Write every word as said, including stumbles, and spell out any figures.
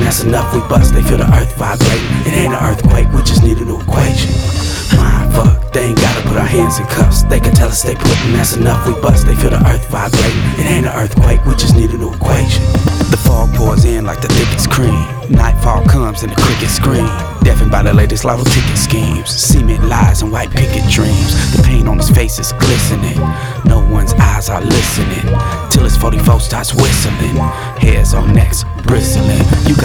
that's enough, we bust. They feel the earth vibrating. It ain't an earthquake, we just need a new equation. Mind fuck, they ain't gotta put our hands in cuffs. They can tell us stay put, and that's enough, we bust. They feel the earth vibrating. It ain't an earthquake, we just need a new equation. The fog pours in like the thickest cream. Nightfall comes and the crickets scream, deafened by the latest lotto ticket schemes. Cement lies and white picket dreams. The pain on his face is glistening. No one's eyes are listening till his forty-four starts whistling. Hairs on necks bristling. You got